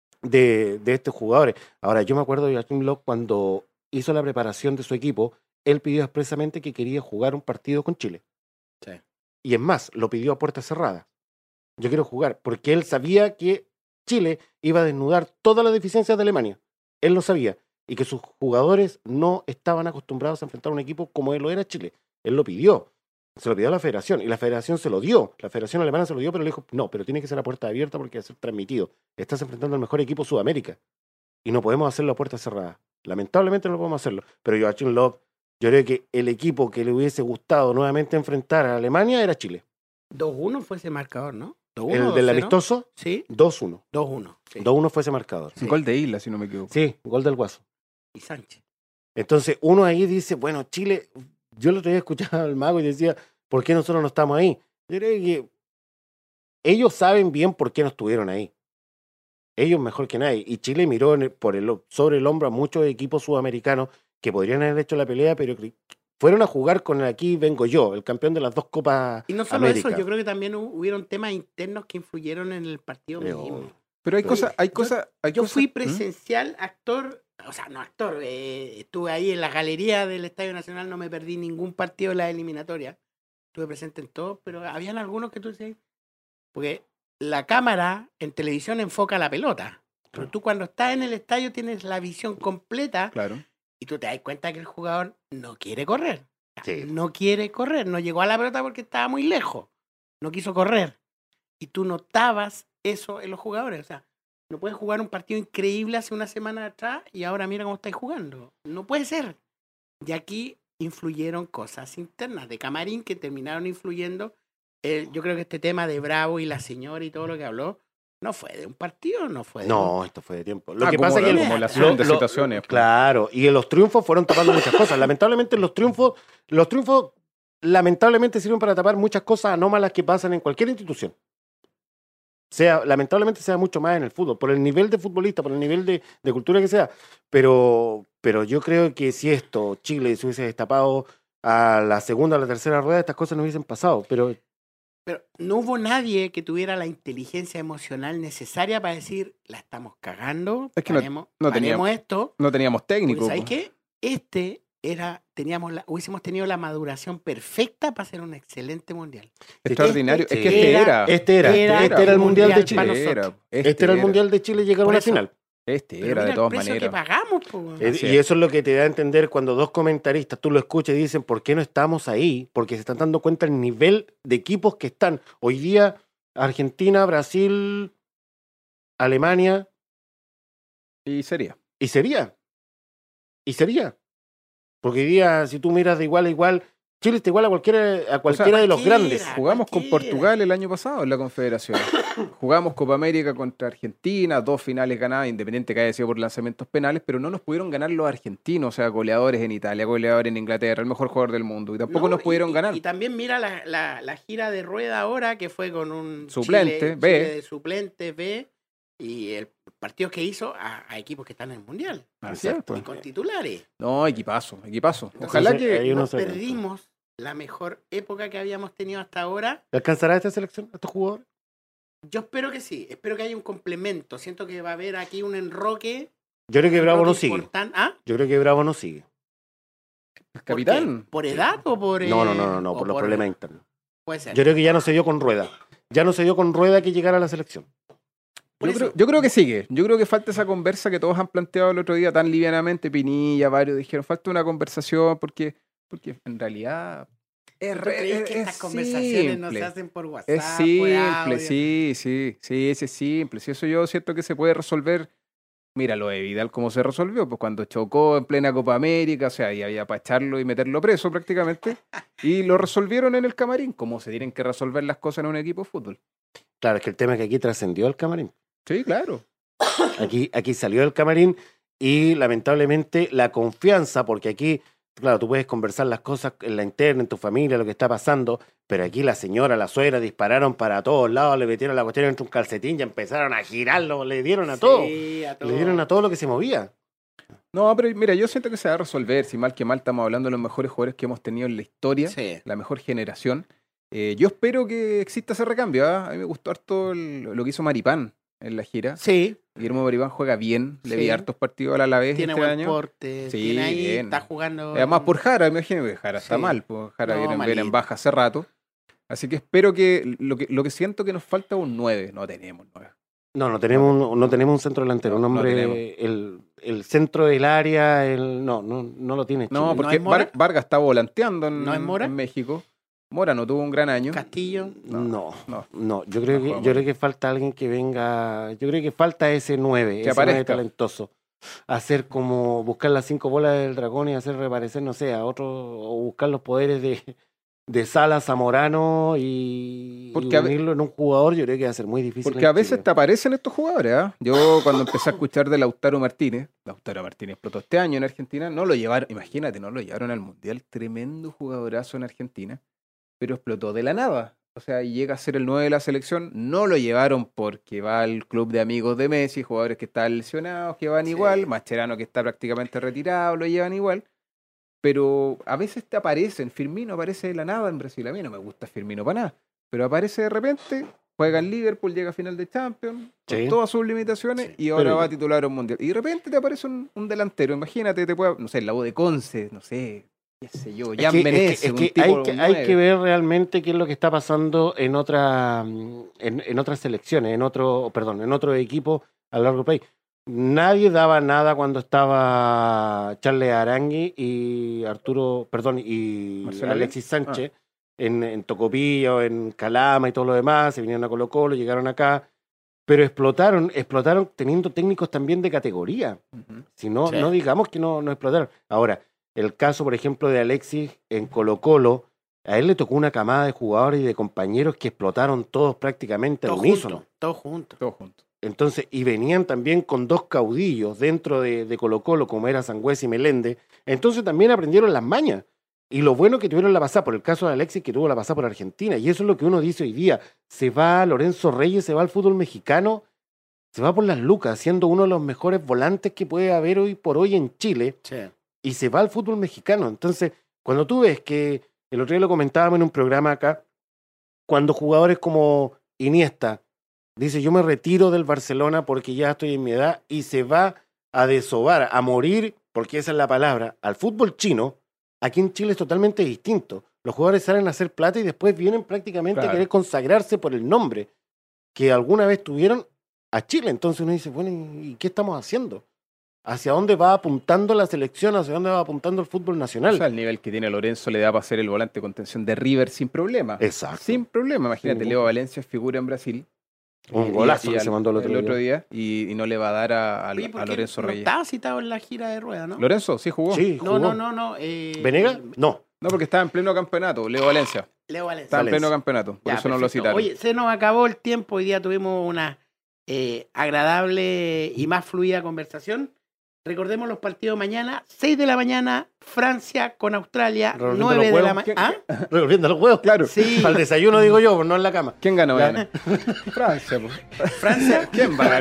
de, de estos jugadores. Ahora, yo me acuerdo de Joachim Löw cuando hizo la preparación de su equipo, él pidió expresamente que quería jugar un partido con Chile. Sí. Y es más, lo pidió a puerta cerrada. Yo quiero jugar, porque él sabía que Chile iba a desnudar todas las deficiencias de Alemania. Él lo sabía. Y que sus jugadores no estaban acostumbrados a enfrentar a un equipo como él lo era Chile. Él lo pidió. Se lo pidió a la federación. Y la federación se lo dio. La federación alemana se lo dio, pero le dijo, no, pero tiene que ser a puerta abierta porque va a ser transmitido. Estás enfrentando al mejor equipo de Sudamérica. Y no podemos hacerlo a puerta cerrada. Lamentablemente no podemos hacerlo. Pero Joachim Löw, yo creo que el equipo que le hubiese gustado nuevamente enfrentar a Alemania era Chile. dos uno fue ese marcador, ¿no? dos uno, El dos del cero. amistoso, Sí, dos uno. dos uno. Sí. dos uno fue ese marcador. Un gol de Isla, si no me equivoco. Sí, gol del Guaso. Y Sánchez. Entonces uno ahí dice, bueno, Chile, yo el otro día escuchaba al mago y decía, ¿por qué nosotros no estamos ahí? Yo creo que ellos saben bien por qué no estuvieron ahí. Ellos mejor que nadie. Y Chile miró en el- por el, sobre el hombro a muchos equipos sudamericanos que podrían haber hecho la pelea, pero que fueron a jugar con el aquí vengo yo, el campeón de las dos Copas Y no solo América. eso, yo creo que también hu- hubieron temas internos que influyeron en el partido Pero- mismo. Pero hay Pero cosas, hay yo- cosas, hay Yo cosas- fui ¿Mm? presencial, actor, o sea, no actor, eh, estuve ahí en la galería del Estadio Nacional, no me perdí ningún partido de la eliminatoria. Estuve presente en todos, pero habían algunos que tú decías, porque la cámara en televisión enfoca la pelota, pero tú cuando estás en el estadio tienes la visión completa Claro. y tú te das cuenta que el jugador no quiere correr. Sí. No quiere correr, no llegó a la pelota porque estaba muy lejos, no quiso correr. Y tú notabas eso en los jugadores, o sea, no puedes jugar un partido increíble hace una semana atrás y ahora mira cómo estáis jugando. No puede ser. Y aquí influyeron cosas internas de camarín que terminaron influyendo. Eh, yo creo que este tema de Bravo y la señora y todo lo que habló no fue de un partido, no fue de un- No, esto fue de tiempo. Lo Ah, que como pasa es que la el- acumulación de situaciones, pues. Claro, y los triunfos fueron tapando muchas cosas. Lamentablemente los triunfos, los triunfos lamentablemente sirven para tapar muchas cosas anómalas que pasan en cualquier institución. Sea, lamentablemente sea mucho más en el fútbol, por el nivel de futbolista, por el nivel de, de cultura que sea. Pero, pero yo creo que si esto, Chile se hubiese destapado a la segunda o la tercera rueda, estas cosas no hubiesen pasado. Pero Pero no hubo nadie que tuviera la inteligencia emocional necesaria para decir, la estamos cagando, Es que no- paremos, no paremos teníamos- esto. No teníamos técnico. Porque, ¿sabes po. qué? Este era, teníamos la, hubiésemos tenido la maduración perfecta para hacer un excelente mundial. Extraordinario. Este es que este era- era. Este era, Era este era el Mundial de para Chile. Este era. nosotros. Este era el Mundial de Chile, llegar a Por una eso. final. Este Pero era, mira de el todas precio maneras. que pagamos, po, weón. Eh, Así y es. eso es lo que te da a entender cuando dos comentaristas, tú lo escuchas y dicen, ¿por qué no estamos ahí? Porque se están dando cuenta del nivel de equipos que están. Hoy día, Argentina, Brasil, Alemania, Y sería. y sería. Y sería. Porque hoy día, si tú miras de igual a igual, Chile está igual a cualquiera, a cualquiera de los cualquiera. grandes. Jugamos con cualquiera. Portugal el año pasado en la Confederación. Jugamos Copa América contra Argentina, dos finales ganadas, independiente que haya sido por lanzamientos penales, pero no nos pudieron ganar los argentinos, o sea, goleadores en Italia, goleadores en Inglaterra, el mejor jugador del mundo, y tampoco No, nos pudieron y, ganar. Y, y también mira la, la, la gira de rueda ahora, que fue con un Suplente, Chile, B. Chile de suplente B, y el partido que hizo a, a equipos que están en el Mundial. Así es, pues. Y con titulares. No, equipazo, equipazo. Ojalá Entonces, que... ahí uno Nos se- perdimos la mejor época que habíamos tenido hasta ahora. ¿Le alcanzará esta selección a estos jugadores? Yo espero que sí, espero que haya un complemento. Siento que va a haber aquí un enroque. Yo creo que un Bravo no enroque sigue. importan- ¿Ah? Yo creo que Bravo no sigue. El ¿Por capitán. qué? ¿Por edad o por...? eh, No, no, no, no, no o por los problemas internos. Puede ser. Yo creo que ya no se dio con Rueda. Ya no se dio con Rueda que llegara a la selección. Por Yo eso- creo, yo creo que sigue. Yo creo que falta esa conversa que todos han planteado el otro día tan livianamente. Pinilla, varios dijeron, falta una conversación porque, porque en realidad es, ¿Tú re- crees es- que es estas conversaciones no simple. se hacen por WhatsApp? Es por simple, audio? sí, sí, sí, sí, es simple. Si eso yo siento que se puede resolver. Mira lo de Vidal cómo se resolvió, pues cuando chocó en plena Copa América, o sea, ahí había para echarlo y meterlo preso prácticamente, y lo resolvieron en el camarín, como se tienen que resolver las cosas en un equipo de fútbol. Claro, es que el tema es que aquí trascendió el camarín. Sí, claro. Aquí, aquí salió del camarín y lamentablemente la confianza, porque aquí, claro, tú puedes conversar las cosas en la interna, en tu familia, lo que está pasando, pero aquí la señora, la suegra dispararon para todos lados, le metieron la cuestión entre un calcetín y empezaron a girarlo, le dieron a todo. Sí, a todo. Le dieron a todo lo que se movía. No, pero mira, yo siento que se va a resolver, si mal que mal estamos hablando de los mejores jugadores que hemos tenido en la historia, Sí. la mejor generación. Eh, yo espero que exista ese recambio, ¿ah? A mí me gustó harto el- lo que hizo Maripán en la gira. Sí, Guillermo Maripán juega bien, le Sí. vi hartos partidos al Alavés tiene este buen año. porte, Sí, tiene ahí, bien. está jugando... Además por Jara, imagínate que Jara está Sí. mal, pues Jara No, viene, viene en malito. baja hace rato. Así que espero que lo que, lo que siento que nos falta es un nueve, no tenemos nueve. No, no tenemos un, no tenemos un centro delantero, No, un no hombre, tenemos. el, el centro del área, el, no, no, no lo tiene. No, Chile. porque es Mora? Var- Vargas está volanteando en, ¿No es Mora? en México. Mora no tuvo un gran año. Castillo. No, no, no. yo creo No que juega yo muy creo que falta alguien que venga, yo creo que falta ese nueve, ese nueve aparezca. talentoso. Hacer como buscar las cinco bolas del dragón y hacer reaparecer, no sé, a otro, o buscar los poderes de, de Salas, Zamorano y, Porque y a ve- unirlo en un jugador, yo creo que va a ser muy difícil. Porque en a veces Chile. te aparecen estos jugadores, ¿ah? Yo cuando empecé a escuchar de Lautaro Martínez, Lautaro Martínez explotó este año en Argentina, no lo llevaron, imagínate, no lo llevaron al Mundial, tremendo jugadorazo en Argentina, pero explotó de la nada. O sea, y llega a ser el nueve de la selección, no lo llevaron porque va al club de amigos de Messi, jugadores que están lesionados, que van Sí. igual, Mascherano que está prácticamente retirado, lo llevan igual. Pero a veces te aparecen, Firmino aparece de la nada en Brasil, a mí no me gusta Firmino para nada, pero aparece de repente, juega en Liverpool, llega a final de Champions, Sí. con todas sus limitaciones, Sí, y ahora pero va ya. a titular un mundial. Y de repente te aparece un, un delantero, imagínate, te puede, no sé, la U de Conce, no sé, qué sé yo, Es Jan que- es que- Menezes, es un que tipo hay, que, hay nueve. que ver realmente qué es lo que está pasando en otra mm, en, en otras selecciones, en otro, perdón, en otro equipo a lo largo del país. Nadie daba nada cuando estaba Charles Arangui y Arturo, perdón, y Marcelo Alexis Sánchez en, en Tocopilla o en Calama y todo lo demás, se vinieron a Colo Colo, llegaron acá, pero explotaron, explotaron teniendo técnicos también de categoría. Ujú. Si no, Sí. no digamos que no, no explotaron. Ahora, el caso, por ejemplo, de Alexis en Colo Colo, a él le tocó una camada de jugadores y de compañeros que explotaron todos prácticamente al Todos unísono. juntos, todos juntos. Todos juntos. Entonces, y venían también con dos caudillos dentro de, de Colo Colo, como era Sangüesa y Meléndez. Entonces también aprendieron las mañas. Y lo bueno que tuvieron la pasada, por el caso de Alexis, que tuvo la pasada por Argentina. Y eso es lo que uno dice hoy día. Se va Lorenzo Reyes, se va al fútbol mexicano, se va por las lucas, siendo uno de los mejores volantes que puede haber hoy por hoy en Chile. Sí. Y se va al fútbol mexicano. Entonces, cuando tú ves que, el otro día lo comentábamos en un programa acá, cuando jugadores como Iniesta dice yo me retiro del Barcelona porque ya estoy en mi edad y se va a desovar, a morir, porque esa es la palabra, al fútbol chino, aquí en Chile es totalmente distinto. Los jugadores salen a hacer plata y después vienen prácticamente Claro. a querer consagrarse por el nombre que alguna vez tuvieron a Chile. Entonces uno dice, bueno, ¿y qué estamos haciendo? ¿Hacia dónde va apuntando la selección? ¿Hacia dónde va apuntando el fútbol nacional? O sea, el nivel que tiene Lorenzo le da para ser el volante de contención de River sin problema. Exacto. Sin problema. Imagínate, Sí. Leo Valencia es figura en Brasil. Un Y- golazo y que al- se mandó el otro día. y, y no le va a dar a, a- Oye, ¿por a qué Lorenzo no Reyes. estaba citado en la gira de rueda, ¿no? Lorenzo, sí jugó. Sí, No, jugó. no, no, no. Eh, ¿Venega? No. No, porque estaba en pleno campeonato, Leo Valencia. Leo Valencia. Estaba en Valencia. pleno campeonato, por Ya, eso no lo perfecto. citaron. Oye, se nos acabó el tiempo. Hoy día tuvimos una eh, agradable y más fluida conversación. Recordemos los partidos mañana, seis de la mañana, Francia con Australia, Revolviendo nueve los de la huevos. mañana. ¿Ah? Revolviendo los huevos. Claro. Sí. Para el desayuno digo yo, pues no en la cama. ¿Quién gana Ya. mañana? Francia, po. Francia, ¿Quién va a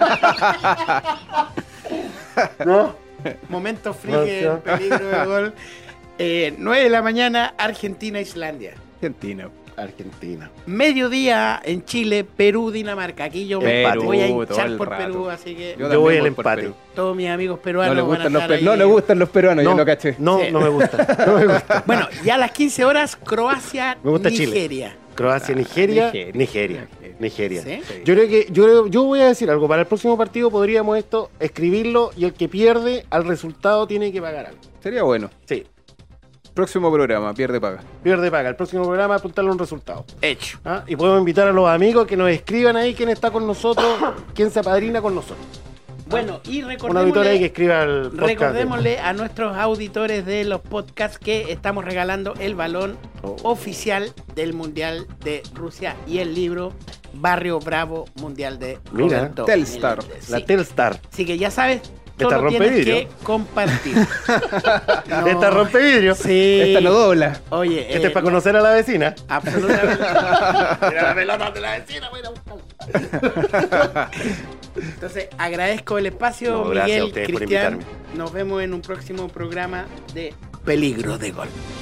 ganar? ¿No? momento friki en peligro de gol. Eh, nueve de la mañana, Argentina, Islandia. Argentina. Argentina. Mediodía en Chile, Perú, Dinamarca. Aquí yo me Empate. voy a Perú, todo hinchar el por rato. Perú, así que Yo Yo voy también al por empate. Perú. todos mis amigos No peruanos le van a gustan los, estar pe- no ahí. le gustan los peruanos, yo lo caché. No, Sí. no me gusta. No me gusta. Bueno, ya a las quince horas, Croacia, Me gusta Chile. Nigeria. Croacia, Nigeria, Nigeria. Nigeria. Nigeria. ¿Sí? Sí. Yo creo que yo, creo- yo voy a decir algo. Para el próximo partido podríamos esto escribirlo y el que pierde al resultado tiene que pagar algo. Sería bueno. Sí, Próximo programa, pierde paga. pierde paga. El próximo programa apuntarle un resultado. Hecho. ¿Ah? Y podemos invitar a los amigos que nos escriban ahí quién está con nosotros, quién se apadrina con nosotros. Bueno, y Un auditor ahí que recordémosle, escriba el podcast. recordémosle a nuestros auditores de los podcasts que estamos regalando el balón Oh. oficial del Mundial de Rusia y el libro Barrio Bravo Mundial de Mira, Roberto Telstar. Meléndez. La Sí. Telstar. Así que ya sabes, Esta solo tienes rompevidrio. que compartir. No. Esta rompevidrio. Sí. Esta no dobla. Oye, Este eh, es para conocer a la vecina. absolutamente. Mira la pelota de la vecina, voy a ir a buscarla. Entonces, agradezco el espacio, No, gracias a Miguel, ustedes por Cristian. invitarme. Nos vemos en un próximo programa de Peligro de Gol.